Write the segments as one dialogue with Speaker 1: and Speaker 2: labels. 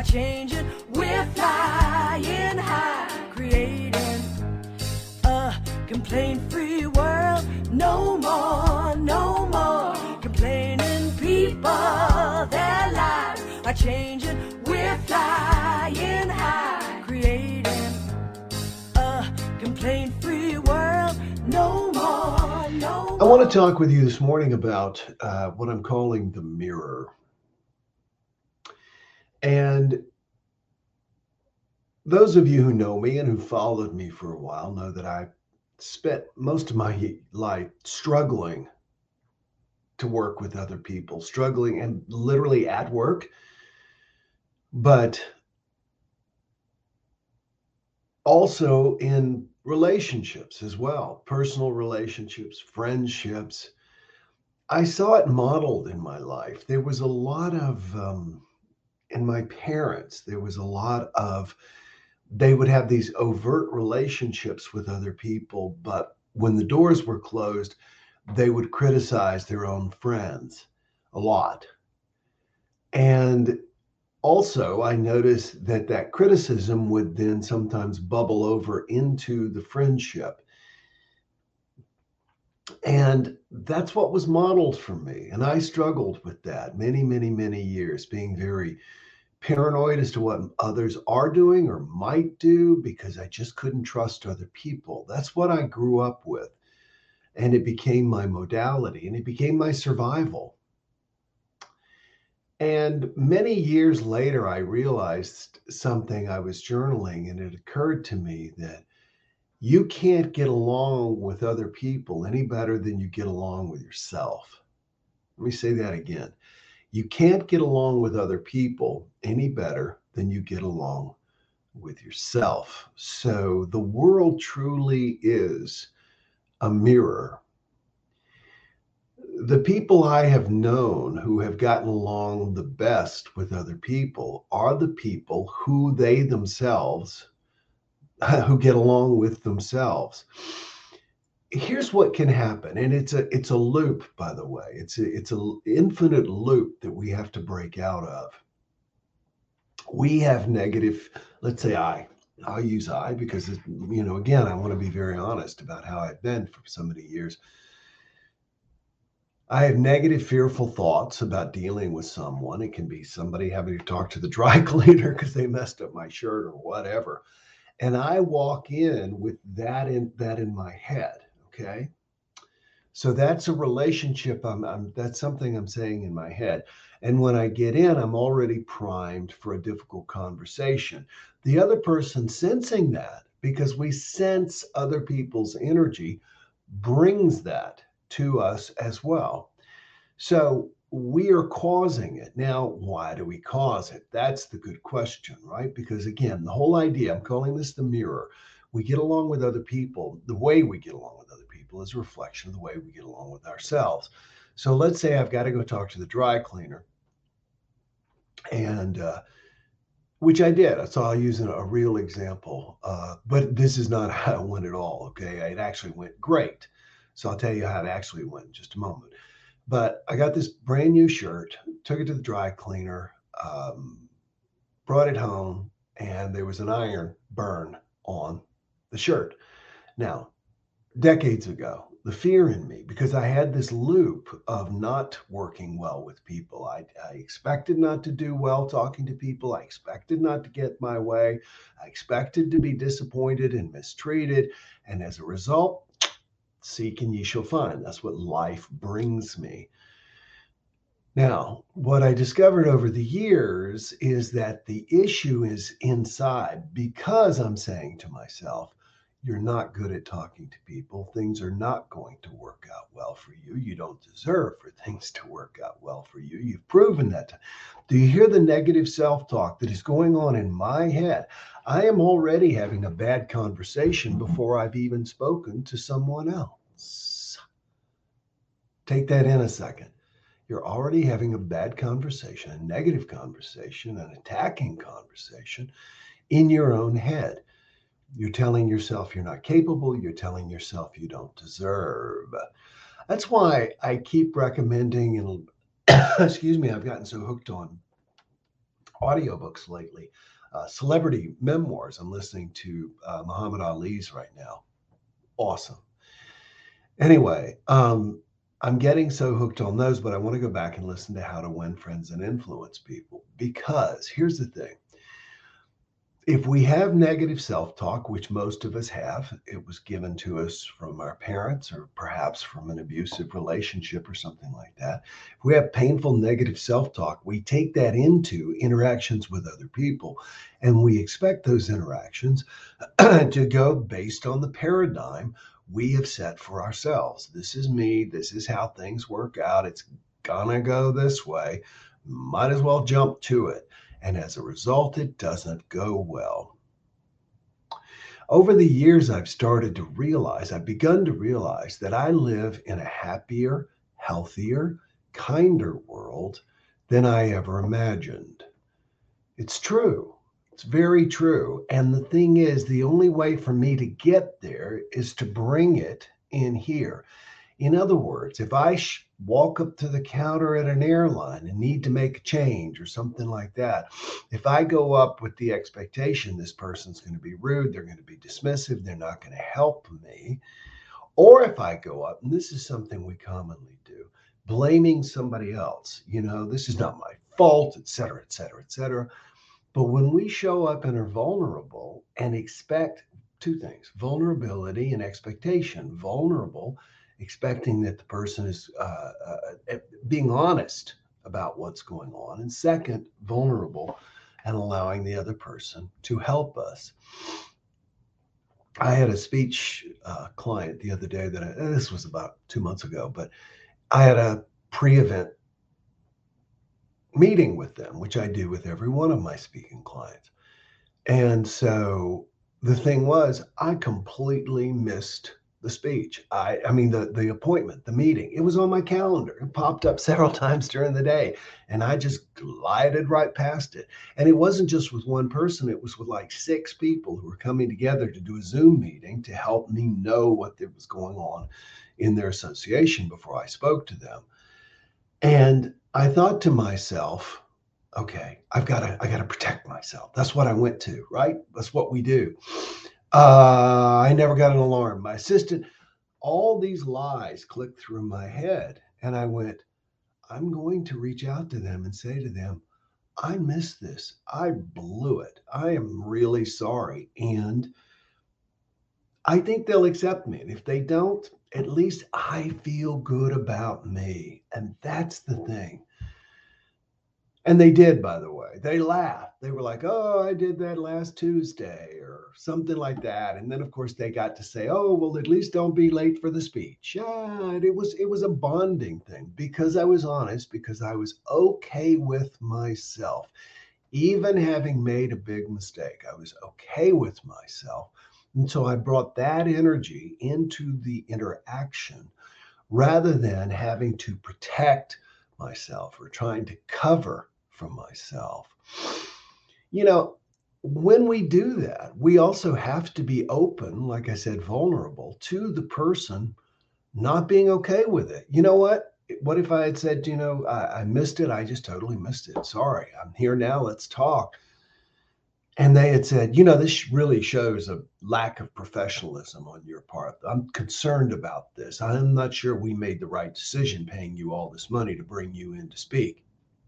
Speaker 1: changing. We're flying high, creating a complaint-free world. No more, no more complaining. People, their lives are changing. We're flying high, creating a complaint-free world. No more, no more.
Speaker 2: I want to talk with you this morning about what I'm calling the mirror. And those of you who know me and who followed me for a while know that I spent most of my life struggling to work with other people, struggling and literally at work, but also in relationships as well, personal relationships, friendships. I saw it modeled in my life. There was a lot of, in my parents, there was a lot of, they would have these overt relationships with other people, but when the doors were closed, they would criticize their own friends a lot. And also, I noticed that that criticism would then sometimes bubble over into the friendship. And that's what was modeled for me. And I struggled with that many years, being very paranoid as to what others are doing or might do because I just couldn't trust other people. That's what I grew up with. And it became my modality and it became my survival. And many years later, I realized something. I was journaling and it occurred to me that you can't get along with other people any better than you get along with yourself. Let me say that again. You can't get along with other people any better than you get along with yourself. So the world truly is a mirror. The people I have known who have gotten along the best with other people are the people who they themselves, who get along with themselves. Here's what can happen, and it's a loop, by the way. It's an infinite loop that we have to break out of. We have negative, let's say I'll use I because, again, I want to be very honest about how I've been for so many years. I have negative, fearful thoughts about dealing with someone. It can be somebody having to talk to the dry cleaner because they messed up my shirt or whatever. And I walk in with that in my head. Okay. So that's a relationship. That's something I'm saying in my head. And when I get in, I'm already primed for a difficult conversation. The other person sensing that, because we sense other people's energy, brings that to us as well. So we are causing it. Now, why do we cause it? That's the good question, right? Because again, the whole idea, I'm calling this the mirror. We get along with other people. The way we get along with other people is a reflection of the way we get along with ourselves. So let's say I've got to go talk to the dry cleaner, and which I did. So I'll use a real example, but this is not how it went at all. Okay, it actually went great. So I'll tell you how it actually went in just a moment. But I got this brand new shirt, took it to the dry cleaner, brought it home, and there was an iron burn on the shirt. Now, decades ago, the fear in me, because I had this loop of not working well with people. I expected not to do well talking to people. I expected not to get my way. I expected to be disappointed and mistreated. And as a result, seek and ye shall find. That's what life brings me. Now, what I discovered over the years is that the issue is inside because I'm saying to myself, you're not good at talking to people. Things are not going to work out well for you. You don't deserve for things to work out well for you. You've proven that. Do you hear the negative self-talk that is going on in my head? I am already having a bad conversation before I've even spoken to someone else. Take that in a second. You're already having a bad conversation, a negative conversation, an attacking conversation in your own head. You're telling yourself you're not capable. You're telling yourself you don't deserve. That's why I keep recommending, and excuse me, I've gotten so hooked on audiobooks lately. Celebrity memoirs. I'm listening to Muhammad Ali's right now. Awesome. Anyway, I'm getting so hooked on those, but I want to go back and listen to How to Win Friends and Influence People, because here's the thing. If we have negative self-talk, which most of us have, it was given to us from our parents or perhaps from an abusive relationship or something like that. If we have painful negative self-talk, we take that into interactions with other people, and we expect those interactions to go based on the paradigm we have set for ourselves. This is me. This is how things work out. It's gonna go this way. Might as well jump to it. And as a result, it doesn't go well. Over the years, I've begun to realize that I live in a happier, healthier, kinder world than I ever imagined. It's true. It's very true. And the thing is, the only way for me to get there is to bring it in here. In other words, if I walk up to the counter at an airline and need to make a change or something like that, if I go up with the expectation this person's going to be rude, they're going to be dismissive, they're not going to help me, or if I go up, and this is something we commonly do, blaming somebody else, this is not my fault, et cetera, et cetera, et cetera. But when we show up and are vulnerable and expect two things, vulnerability and expectation. Vulnerable, expecting that the person is being honest about what's going on. And second, vulnerable and allowing the other person to help us. I had a speech client the other day this was about 2 months ago, but I had a pre-event meeting with them, which I do with every one of my speaking clients. And so the thing was, I completely missed the speech. I mean, the appointment, the meeting, it was on my calendar. It popped up several times during the day, and I just glided right past it. And it wasn't just with one person. It was with like 6 people who were coming together to do a Zoom meeting to help me know what was going on in their association before I spoke to them. And I thought to myself, okay, I got to protect myself. That's what I went to, right? That's what we do. I never got an alarm. My assistant, all these lies clicked through my head. And I went, I'm going to reach out to them and say to them, I missed this. I blew it. I am really sorry. And I think they'll accept me. And if they don't, at least I feel good about me. And that's the thing. And they did, by the way. They laughed. They were like, oh, I did that last Tuesday or something like that. And then, of course, they got to say, oh, well, at least don't be late for the speech. Yeah, it was a bonding thing because I was honest, because I was okay with myself. Even having made a big mistake, I was okay with myself. And so I brought that energy into the interaction rather than having to protect myself or trying to cover from myself. When we do that, we also have to be open, like I said, vulnerable to the person not being okay with it. You know what? What if I had said, I missed it. I just totally missed it. Sorry, I'm here now. Let's talk. And they had said, this really shows a lack of professionalism on your part. I'm concerned about this. I'm not sure we made the right decision paying you all this money to bring you in to speak.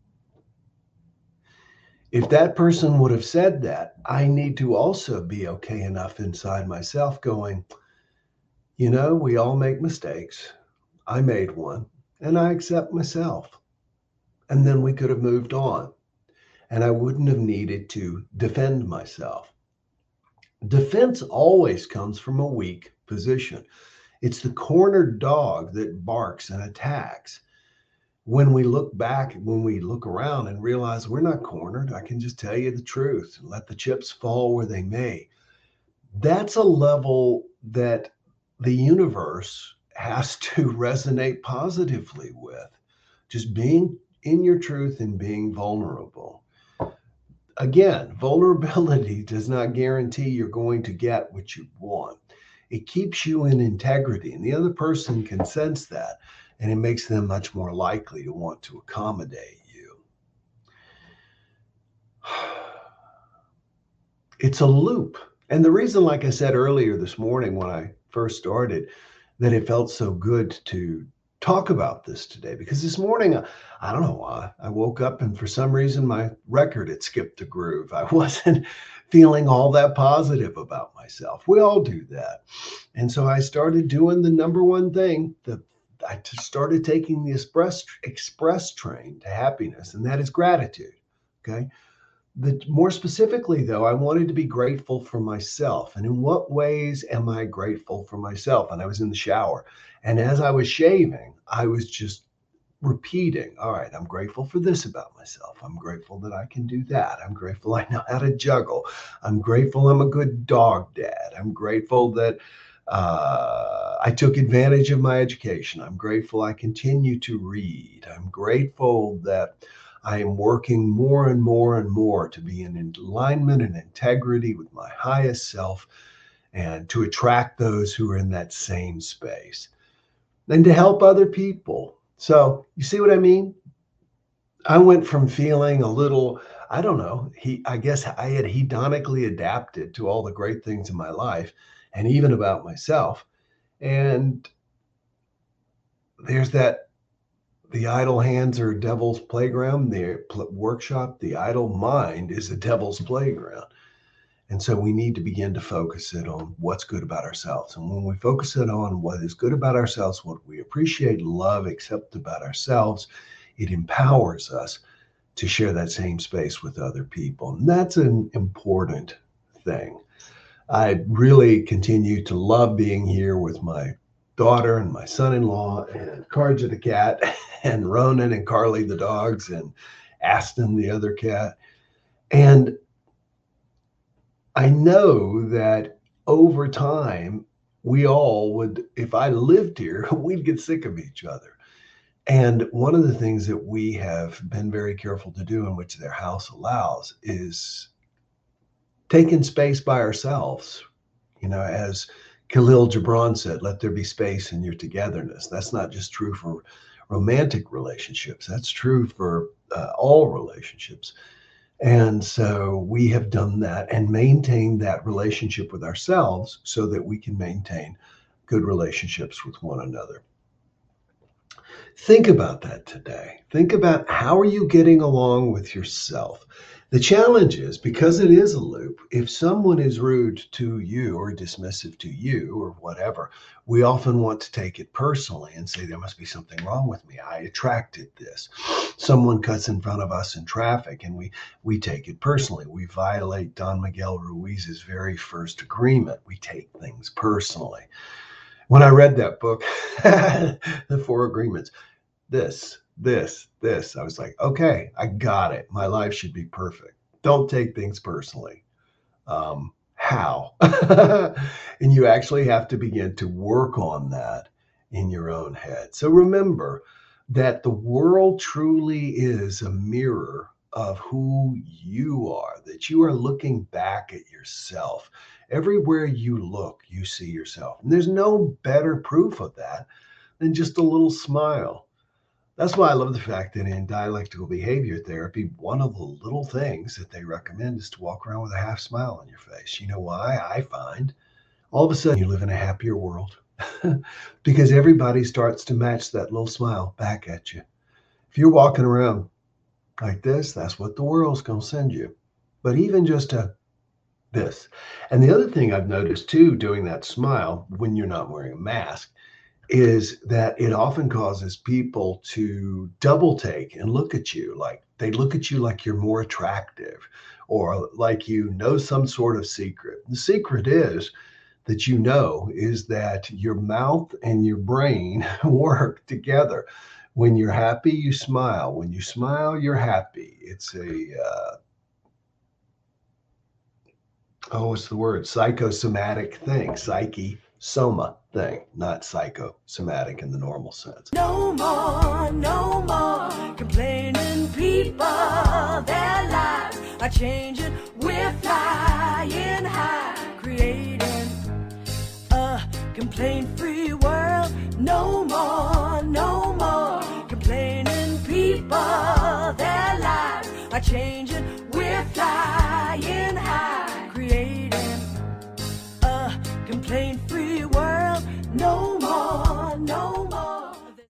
Speaker 2: If that person would have said that, I need to also be okay enough inside myself going, we all make mistakes. I made one and I accept myself. And then we could have moved on. And I wouldn't have needed to defend myself. Defense always comes from a weak position. It's the cornered dog that barks and attacks. When we look back, when we look around and realize we're not cornered, I can just tell you the truth and let the chips fall where they may. That's a level that the universe has to resonate positively with. Just being in your truth and being vulnerable. Again, vulnerability does not guarantee you're going to get what you want. It keeps you in integrity, and the other person can sense that, and it makes them much more likely to want to accommodate you. It's a loop. And the reason, like I said earlier this morning when I first started, that it felt so good to talk about this today, because this morning, I don't know why, I woke up and for some reason my record had skipped a groove. I wasn't feeling all that positive about myself. We all do that. And so I started doing the number one thing that I started taking the express train to happiness, and that is gratitude. Okay. More specifically, though, I wanted to be grateful for myself. And in what ways am I grateful for myself? And I was in the shower. And as I was shaving, I was just repeating, all right, I'm grateful for this about myself. I'm grateful that I can do that. I'm grateful I know how to juggle. I'm grateful I'm a good dog dad. I'm grateful that I took advantage of my education. I'm grateful I continue to read. I'm grateful that I am working more and more and more to be in alignment and integrity with my highest self and to attract those who are in that same space and to help other people. So you see what I mean? I went from feeling a little, I don't know, I guess I had hedonically adapted to all the great things in my life and even about myself. And there's that. The idle hands are devil's playground. The workshop, the idle mind is a devil's playground. And so we need to begin to focus it on what's good about ourselves. And when we focus it on what is good about ourselves, what we appreciate, love, accept about ourselves, it empowers us to share that same space with other people. And that's an important thing. I really continue to love being here with my daughter and my son-in-law and Carja the cat and Ronan and Carly the dogs and Aston the other cat. And I know that over time, we all would, if I lived here, we'd get sick of each other. And one of the things that we have been very careful to do, in which their house allows, is taking space by ourselves. You know, as Khalil Gibran said, let there be space in your togetherness. That's not just true for romantic relationships. That's true for all relationships. And so we have done that and maintained that relationship with ourselves so that we can maintain good relationships with one another. Think about that today. Think about, how are you getting along with yourself? The challenge is, because it is a loop, if someone is rude to you or dismissive to you or whatever, we often want to take it personally and say, there must be something wrong with me. I attracted this. Someone cuts in front of us in traffic and we take it personally. We violate Don Miguel Ruiz's very first agreement. We take things personally. When I read that book, The Four Agreements, this, I was like, okay, I got it. My life should be perfect. Don't take things personally. How? And you actually have to begin to work on that in your own head. So remember that the world truly is a mirror of who you are, that you are looking back at yourself. Everywhere you look, you see yourself. And there's no better proof of that than just a little smile. That's why I love the fact that in dialectical behavior therapy, one of the little things that they recommend is to walk around with a half smile on your face. You know why? I find all of a sudden you live in a happier world because everybody starts to match that little smile back at you. If you're walking around like this, that's what the world's going to send you. But even just this. And the other thing I've noticed too, doing that smile when you're not wearing a mask, is that it often causes people to double take and look at you like they look at you like you're more attractive or like you know some sort of secret. The secret is that is that your mouth and your brain work together. When you're happy, you smile. When you smile, you're happy. It's what's the word? Psychosomatic thing. Soma thing, not psychosomatic in the normal sense.
Speaker 1: No more complaining people. Their lives are changing. We're flying high, creating a complaint-free world. No more complaining people. Their lives are changing. We're we're flying high, creating a complaint-free world. No more, no